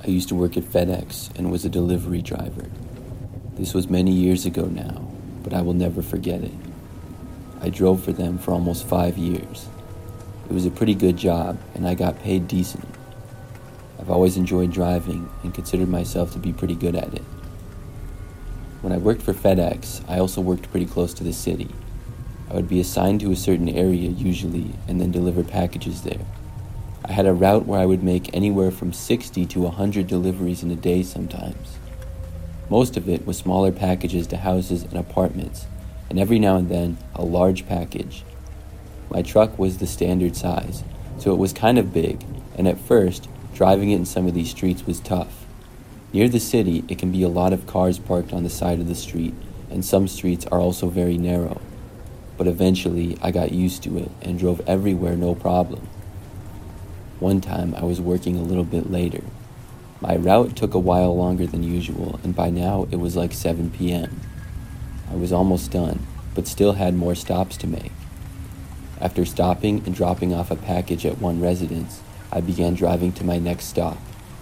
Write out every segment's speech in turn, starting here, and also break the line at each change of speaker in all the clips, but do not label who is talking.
I used to work at FedEx and was a delivery driver. This was many years ago now, but I will never forget it. I drove for them for almost 5 years. It was a pretty good job, and I got paid decent. I've always enjoyed driving and considered myself to be pretty good at it. When I worked for FedEx, I also worked pretty close to the city. I would be assigned to a certain area usually and then deliver packages there. I had a route where I would make anywhere from 60 to 100 deliveries in a day sometimes. Most of it was smaller packages to houses and apartments, and every now and then a large package. My truck was the standard size, so it was kind of big, and at first, driving it in some of these streets was tough. Near the city, it can be a lot of cars parked on the side of the street, and some streets are also very narrow. But eventually, I got used to it and drove everywhere no problem. One time, I was working a little bit later. My route took a while longer than usual, and by now it was like 7 p.m. I was almost done, but still had more stops to make. After stopping and dropping off a package at one residence, I began driving to my next stop.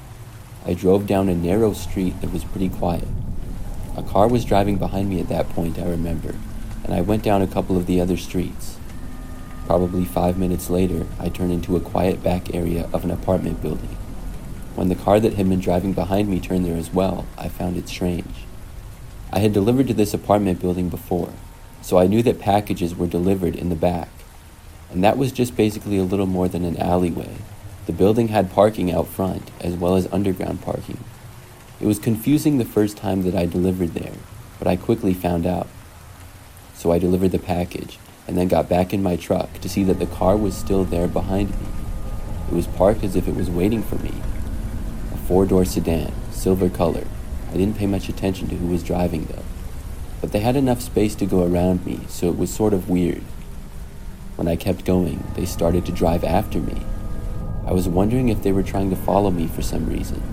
I drove down a narrow street that was pretty quiet. A car was driving behind me at that point, I remember, and I went down a couple of the other streets. Probably 5 minutes later, I turned into a quiet back area of an apartment building. When the car that had been driving behind me turned there as well, I found it strange. I had delivered to this apartment building before, so I knew that packages were delivered in the back. And that was just basically a little more than an alleyway. The building had parking out front, as well as underground parking. It was confusing the first time that I delivered there, but I quickly found out. So I delivered the package, and then got back in my truck to see that the car was still there behind me. It was parked as if it was waiting for me. A 4-door sedan, silver color. I didn't pay much attention to who was driving though. But they had enough space to go around me, so it was sort of weird. When I kept going, they started to drive after me. I was wondering if they were trying to follow me for some reason.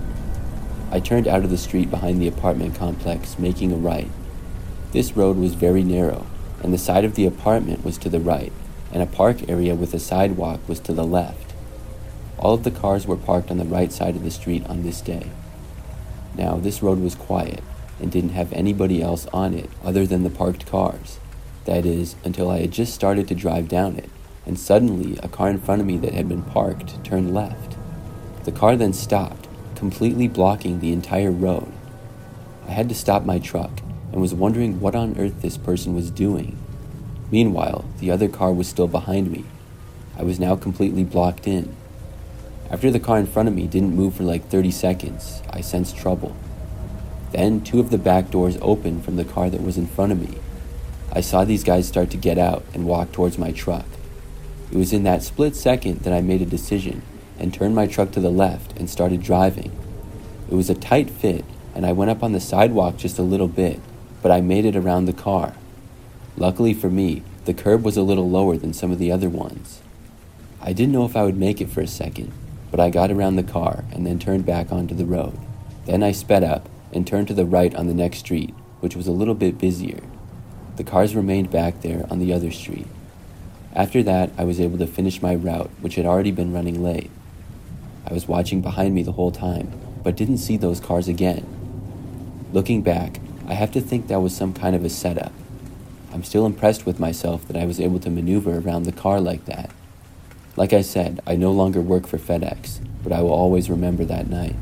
I turned out of the street behind the apartment complex, making a right. This road was very narrow, and the side of the apartment was to the right, and a park area with a sidewalk was to the left. All of the cars were parked on the right side of the street on this day. Now, this road was quiet and didn't have anybody else on it other than the parked cars. That is, until I had just started to drive down it, and suddenly a car in front of me that had been parked turned left. The car then stopped, completely blocking the entire road. I had to stop my truck and was wondering what on earth this person was doing. Meanwhile, the other car was still behind me. I was now completely blocked in. After the car in front of me didn't move for like 30 seconds, I sensed trouble. Then 2 of the back doors opened from the car that was in front of me. I saw these guys start to get out and walk towards my truck. It was in that split second that I made a decision and turned my truck to the left and started driving. It was a tight fit, and I went up on the sidewalk just a little bit, but I made it around the car. Luckily for me, the curb was a little lower than some of the other ones. I didn't know if I would make it for a second, but I got around the car and then turned back onto the road. Then I sped up and turned to the right on the next street, which was a little bit busier. The cars remained back there on the other street. After that, I was able to finish my route, which had already been running late. I was watching behind me the whole time, but didn't see those cars again. Looking back, I have to think that was some kind of a setup. I'm still impressed with myself that I was able to maneuver around the car like that. Like I said, I no longer work for FedEx, but I will always remember that night.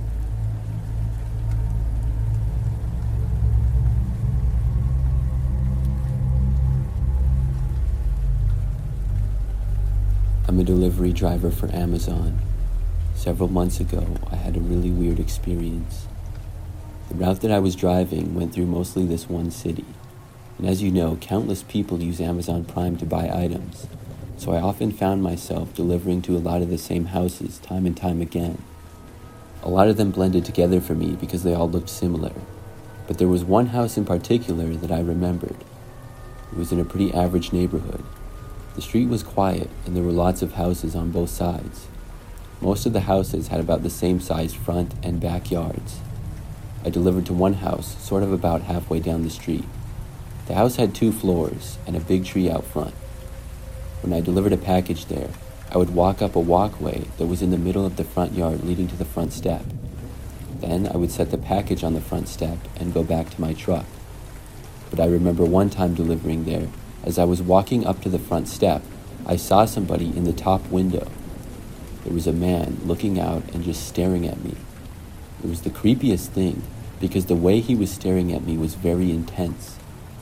I'm a delivery driver for Amazon. Several months ago, I had a really weird experience. The route that I was driving went through mostly this one city. And as you know, countless people use Amazon Prime to buy items. So I often found myself delivering to a lot of the same houses time and time again. A lot of them blended together for me because they all looked similar. But there was one house in particular that I remembered. It was in a pretty average neighborhood. The street was quiet and there were lots of houses on both sides. Most of the houses had about the same size front and back yards. I delivered to one house, sort of about halfway down the street. The house had 2 floors and a big tree out front. When I delivered a package there, I would walk up a walkway that was in the middle of the front yard leading to the front step. Then I would set the package on the front step and go back to my truck. But I remember one time delivering there, as I was walking up to the front step, I saw somebody in the top window. There was a man looking out and just staring at me. It was the creepiest thing, because the way he was staring at me was very intense.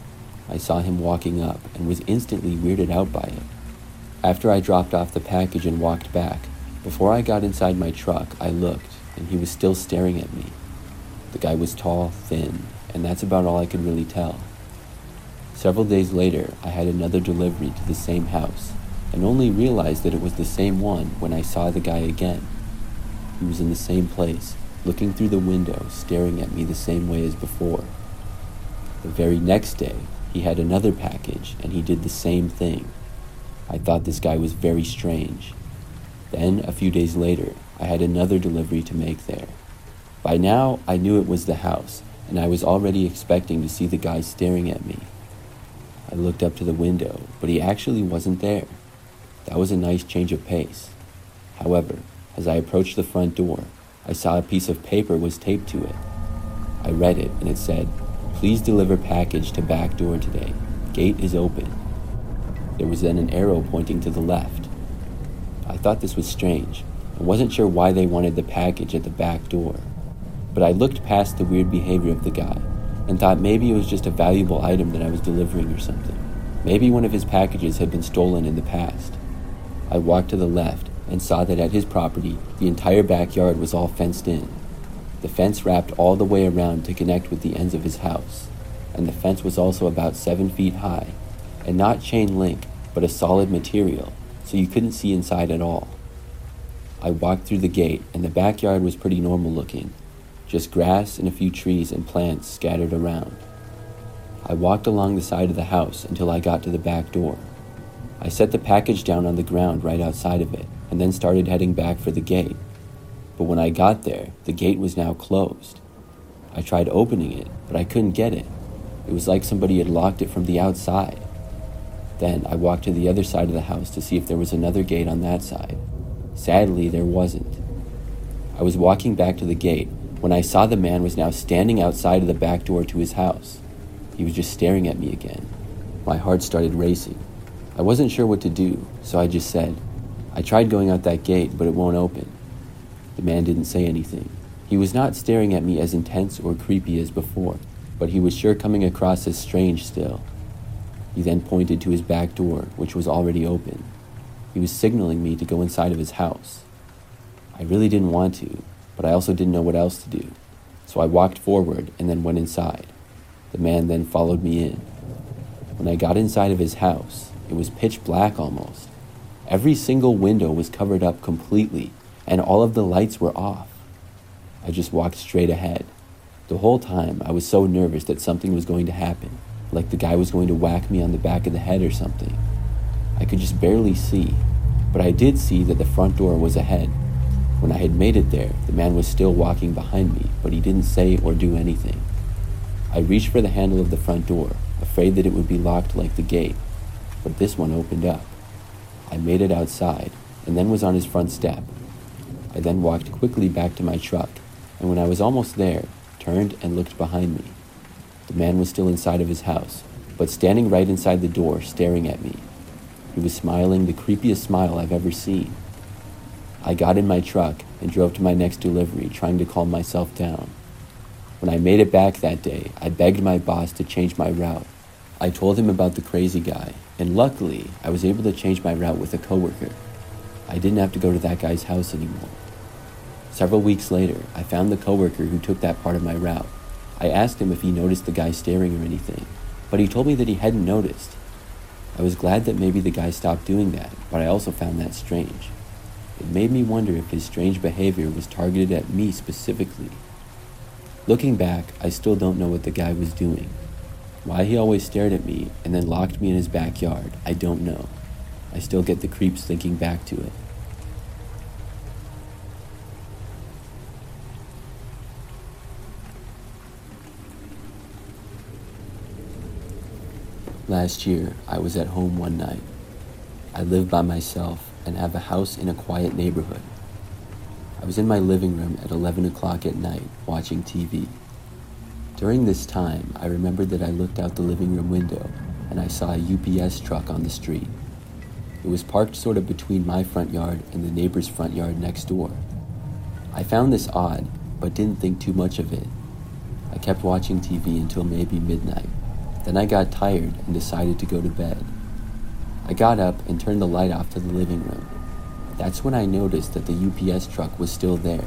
I saw him walking up and was instantly weirded out by it. After I dropped off the package and walked back, before I got inside my truck, I looked, and he was still staring at me. The guy was tall, thin, and that's about all I could really tell. Several days later, I had another delivery to the same house, and only realized that it was the same one when I saw the guy again. He was in the same place, looking through the window, staring at me the same way as before. The very next day, he had another package, and he did the same thing. I thought this guy was very strange. Then, a few days later, I had another delivery to make there. By now, I knew it was the house, and I was already expecting to see the guy staring at me. I looked up to the window, but he actually wasn't there. That was a nice change of pace. However, as I approached the front door, I saw a piece of paper was taped to it. I read it, and it said, "Please deliver package to back door today. Gate is open." There was then an arrow pointing to the left. I thought this was strange, and wasn't sure why they wanted the package at the back door. But I looked past the weird behavior of the guy, and thought maybe it was just a valuable item that I was delivering or something. Maybe one of his packages had been stolen in the past. I walked to the left and saw that at his property, the entire backyard was all fenced in. The fence wrapped all the way around to connect with the ends of his house, and the fence was also about 7 feet high, and not chain link, but a solid material, so you couldn't see inside at all. I walked through the gate, and the backyard was pretty normal looking, just grass and a few trees and plants scattered around. I walked along the side of the house until I got to the back door. I set the package down on the ground right outside of it, and then started heading back for the gate. But when I got there, the gate was now closed. I tried opening it, but I couldn't get it. It was like somebody had locked it from the outside. Then I walked to the other side of the house to see if there was another gate on that side. Sadly, there wasn't. I was walking back to the gate when I saw the man was now standing outside of the back door to his house. He was just staring at me again. My heart started racing. I wasn't sure what to do, so I just said, "I tried going out that gate, but it won't open." The man didn't say anything. He was not staring at me as intense or creepy as before, but he was sure coming across as strange still. He then pointed to his back door, which was already open. He was signaling me to go inside of his house. I really didn't want to, but I also didn't know what else to do, so I walked forward and then went inside. The man then followed me in. When I got inside of his house, it was pitch black almost. Every single window was covered up completely, and all of the lights were off. I just walked straight ahead. The whole time, I was so nervous that something was going to happen, like the guy was going to whack me on the back of the head or something. I could just barely see, but I did see that the front door was ahead. When I had made it there, the man was still walking behind me, but he didn't say or do anything. I reached for the handle of the front door, afraid that it would be locked like the gate, but this one opened up. I made it outside, and then was on his front step. I then walked quickly back to my truck, and when I was almost there, turned and looked behind me. The man was still inside of his house, but standing right inside the door, staring at me. He was smiling the creepiest smile I've ever seen. I got in my truck and drove to my next delivery, trying to calm myself down. When I made it back that day, I begged my boss to change my route. I told him about the crazy guy, and luckily, I was able to change my route with a coworker. I didn't have to go to that guy's house anymore. Several weeks later, I found the coworker who took that part of my route. I asked him if he noticed the guy staring or anything, but he told me that he hadn't noticed. I was glad that maybe the guy stopped doing that, but I also found that strange. It made me wonder if his strange behavior was targeted at me specifically. Looking back, I still don't know what the guy was doing. Why he always stared at me and then locked me in his backyard, I don't know. I still get the creeps thinking back to it. Last year, I was at home one night. I live by myself and have a house in a quiet neighborhood. I was in my living room at 11 o'clock at night watching TV. During this time, I remembered that I looked out the living room window and I saw a UPS truck on the street. It was parked sort of between my front yard and the neighbor's front yard next door. I found this odd, but didn't think too much of it. I kept watching TV until maybe midnight. Then I got tired and decided to go to bed. I got up and turned the light off to the living room. That's when I noticed that the UPS truck was still there.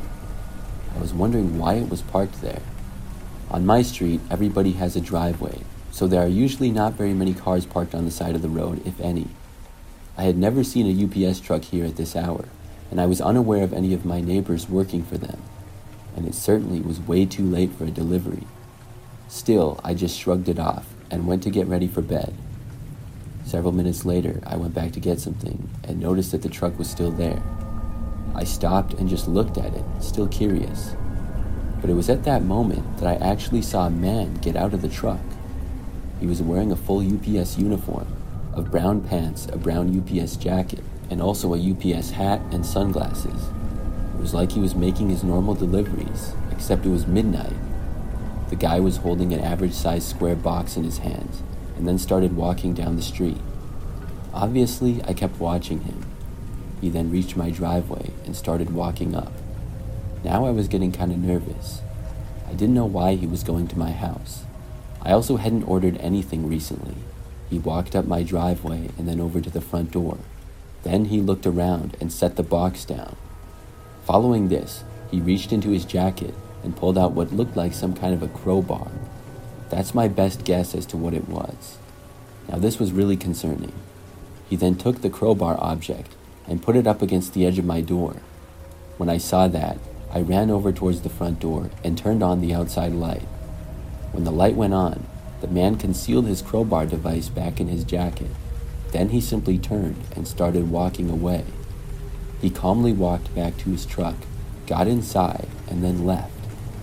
I was wondering why it was parked there. On my street, everybody has a driveway, so there are usually not very many cars parked on the side of the road, if any. I had never seen a UPS truck here at this hour, and I was unaware of any of my neighbors working for them, and it certainly was way too late for a delivery. Still, I just shrugged it off and went to get ready for bed. Several minutes later, I went back to get something and noticed that the truck was still there. I stopped and just looked at it, still curious. But it was at that moment that I actually saw a man get out of the truck. He was wearing a full UPS uniform of brown pants, a brown UPS jacket, and also a UPS hat and sunglasses. It was like he was making his normal deliveries, except it was midnight. The guy was holding an average-sized square box in his hands, and then started walking down the street. Obviously, I kept watching him. He then reached my driveway and started walking up. Now I was getting kind of nervous. I didn't know why he was going to my house. I also hadn't ordered anything recently. He walked up my driveway and then over to the front door. Then he looked around and set the box down. Following this, he reached into his jacket and pulled out what looked like some kind of a crowbar. That's my best guess as to what it was. Now this was really concerning. He then took the crowbar object and put it up against the edge of my door. When I saw that, I ran over towards the front door and turned on the outside light. When the light went on, the man concealed his crowbar device back in his jacket. Then he simply turned and started walking away. He calmly walked back to his truck, got inside, and then left.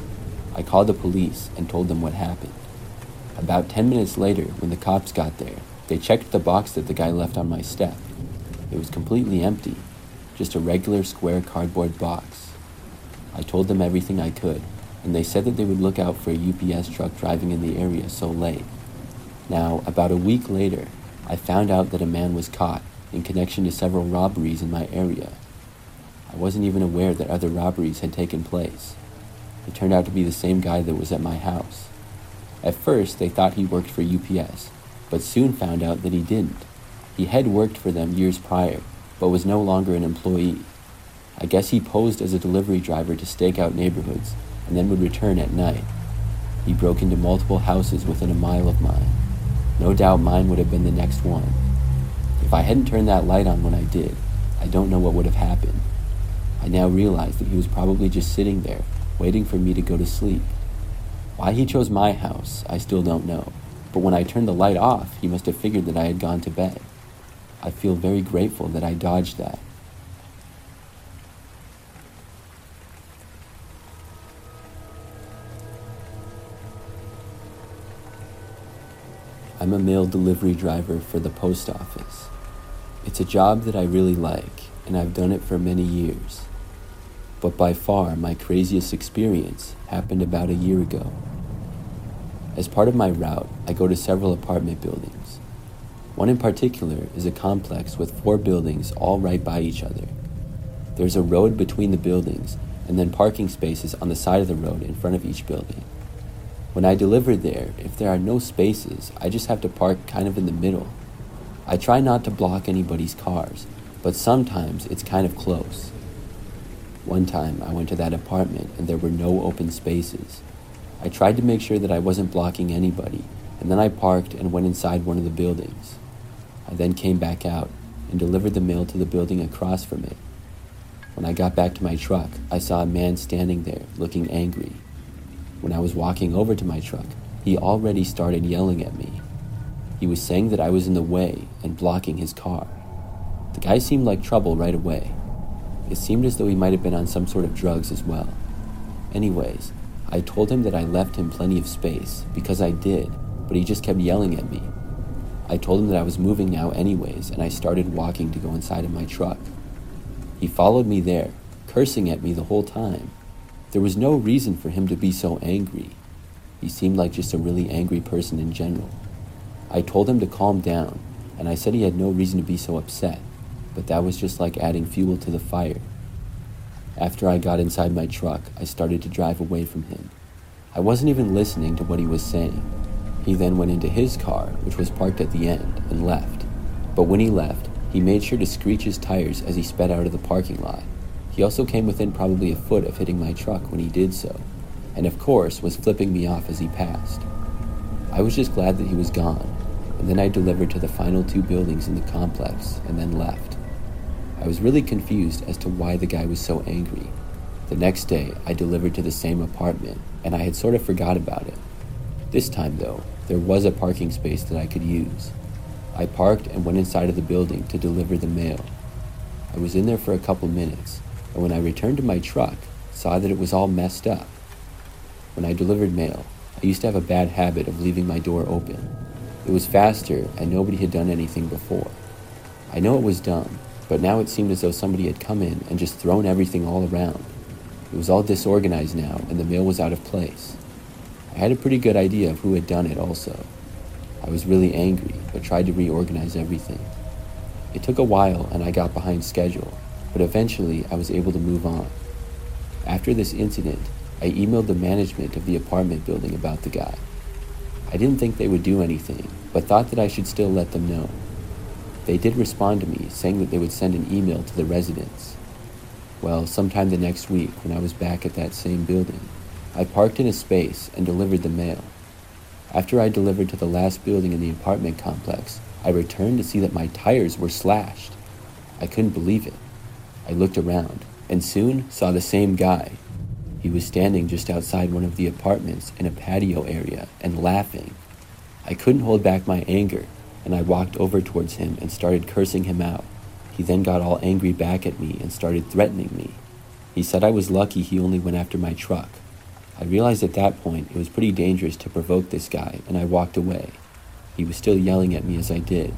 I called the police and told them what happened. About 10 minutes later, when the cops got there, they checked the box that the guy left on my step. It was completely empty, just a regular square cardboard box. I told them everything I could, and they said that they would look out for a UPS truck driving in the area so late. Now, about a week later, I found out that a man was caught in connection to several robberies in my area. I wasn't even aware that other robberies had taken place. It turned out to be the same guy that was at my house. At first, they thought he worked for UPS, but soon found out that he didn't. He had worked for them years prior, but was no longer an employee. I guess he posed as a delivery driver to stake out neighborhoods, and then would return at night. He broke into multiple houses within a mile of mine. No doubt mine would have been the next one. If I hadn't turned that light on when I did, I don't know what would have happened. I now realize that he was probably just sitting there, waiting for me to go to sleep. Why he chose my house, I still don't know, but when I turned the light off, he must have figured that I had gone to bed. I feel very grateful that I dodged that. I'm a mail delivery driver for the post office. It's a job that I really like, and I've done it for many years. But by far, my craziest experience happened about a year ago. As part of my route, I go to several apartment buildings. One in particular is a complex with 4 buildings all right by each other. There's a road between the buildings, and then parking spaces on the side of the road in front of each building. When I deliver there, if there are no spaces, I just have to park kind of in the middle. I try not to block anybody's cars, but sometimes it's kind of close. One time, I went to that apartment and there were no open spaces. I tried to make sure that I wasn't blocking anybody, and then I parked and went inside one of the buildings. I then came back out and delivered the mail to the building across from it. When I got back to my truck, I saw a man standing there, looking angry. When I was walking over to my truck, he already started yelling at me. He was saying that I was in the way and blocking his car. The guy seemed like trouble right away. It seemed as though he might have been on some sort of drugs as well. Anyways, I told him that I left him plenty of space, because I did, but he just kept yelling at me. I told him that I was moving now anyways, and I started walking to go inside of my truck. He followed me there, cursing at me the whole time. There was no reason for him to be so angry. He seemed like just a really angry person in general. I told him to calm down, and I said he had no reason to be so upset, but that was just like adding fuel to the fire. After I got inside my truck, I started to drive away from him. I wasn't even listening to what he was saying. He then went into his car, which was parked at the end, and left. But when he left, he made sure to screech his tires as he sped out of the parking lot. He also came within probably a foot of hitting my truck when he did so, and of course was flipping me off as he passed. I was just glad that he was gone, and then I delivered to the final 2 buildings in the complex and then left. I was really confused as to why the guy was so angry. The next day, I delivered to the same apartment, and I had sort of forgot about it. This time though, there was a parking space that I could use. I parked and went inside of the building to deliver the mail. I was in there for a couple minutes, and when I returned to my truck, saw that it was all messed up. When I delivered mail, I used to have a bad habit of leaving my door open. It was faster, and nobody had done anything before. I know it was dumb, but now it seemed as though somebody had come in and just thrown everything all around. It was all disorganized now, and the mail was out of place. I had a pretty good idea of who had done it also. I was really angry, but tried to reorganize everything. It took a while, and I got behind schedule, but eventually I was able to move on. After this incident, I emailed the management of the apartment building about the guy. I didn't think they would do anything, but thought that I should still let them know. They did respond to me, saying that they would send an email to the residents. Well, sometime the next week, when I was back at that same building, I parked in a space and delivered the mail. After I delivered to the last building in the apartment complex, I returned to see that my tires were slashed. I couldn't believe it. I looked around, and soon saw the same guy. He was standing just outside one of the apartments in a patio area and laughing. I couldn't hold back my anger, and I walked over towards him and started cursing him out. He then got all angry back at me and started threatening me. He said I was lucky he only went after my truck. I realized at that point it was pretty dangerous to provoke this guy, and I walked away. He was still yelling at me as I did.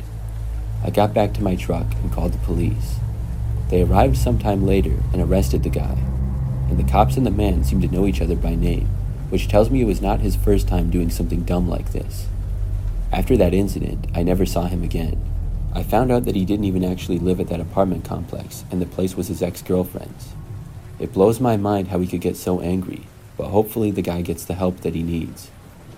I got back to my truck and called the police. They arrived sometime later and arrested the guy, and the cops and the man seemed to know each other by name, which tells me it was not his first time doing something dumb like this. After that incident, I never saw him again. I found out that he didn't even actually live at that apartment complex, and the place was his ex-girlfriend's. It blows my mind how he could get so angry, but hopefully the guy gets the help that he needs.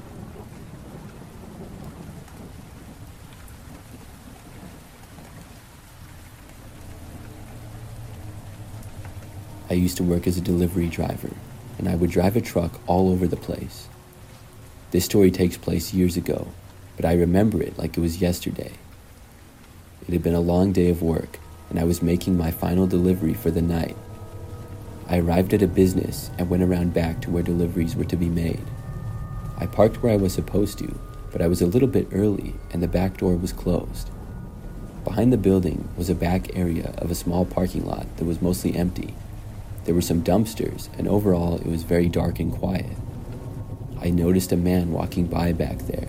I used to work as a delivery driver, and I would drive a truck all over the place. This story takes place years ago, but I remember it like it was yesterday. It had been a long day of work, and I was making my final delivery for the night. I arrived at a business and went around back to where deliveries were to be made. I parked where I was supposed to, but I was a little bit early and the back door was closed. Behind the building was a back area of a small parking lot that was mostly empty. There were some dumpsters, and overall it was very dark and quiet. I noticed a man walking by back there.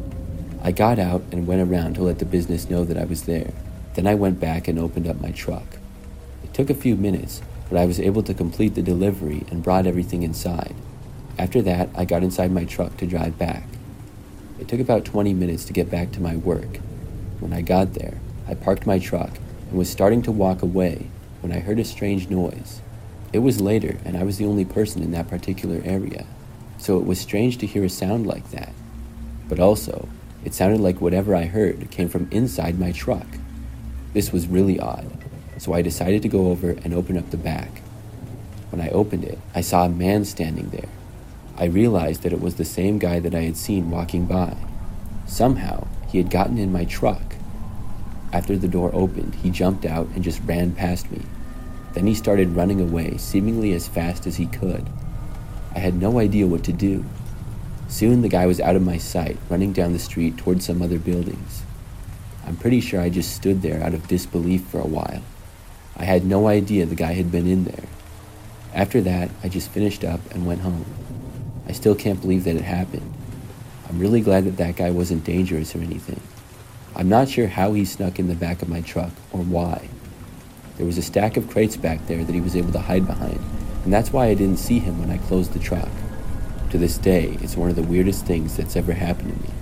I got out and went around to let the business know that I was there. Then I went back and opened up my truck. It took a few minutes, but I was able to complete the delivery and brought everything inside. After that, I got inside my truck to drive back. It took about 20 minutes to get back to my work. When I got there, I parked my truck and was starting to walk away when I heard a strange noise. It was later, and I was the only person in that particular area, so it was strange to hear a sound like that. But also, it sounded like whatever I heard came from inside my truck. This was really odd, so I decided to go over and open up the back. When I opened it, I saw a man standing there. I realized that it was the same guy that I had seen walking by. Somehow, he had gotten in my truck. After the door opened, he jumped out and just ran past me. Then he started running away, seemingly as fast as he could. I had no idea what to do. Soon the guy was out of my sight, running down the street towards some other buildings. I'm pretty sure I just stood there out of disbelief for a while. I had no idea the guy had been in there. After that, I just finished up and went home. I still can't believe that it happened. I'm really glad that that guy wasn't dangerous or anything. I'm not sure how he snuck in the back of my truck or why. There was a stack of crates back there that he was able to hide behind, and that's why I didn't see him when I closed the truck. To this day, it's one of the weirdest things that's ever happened to me.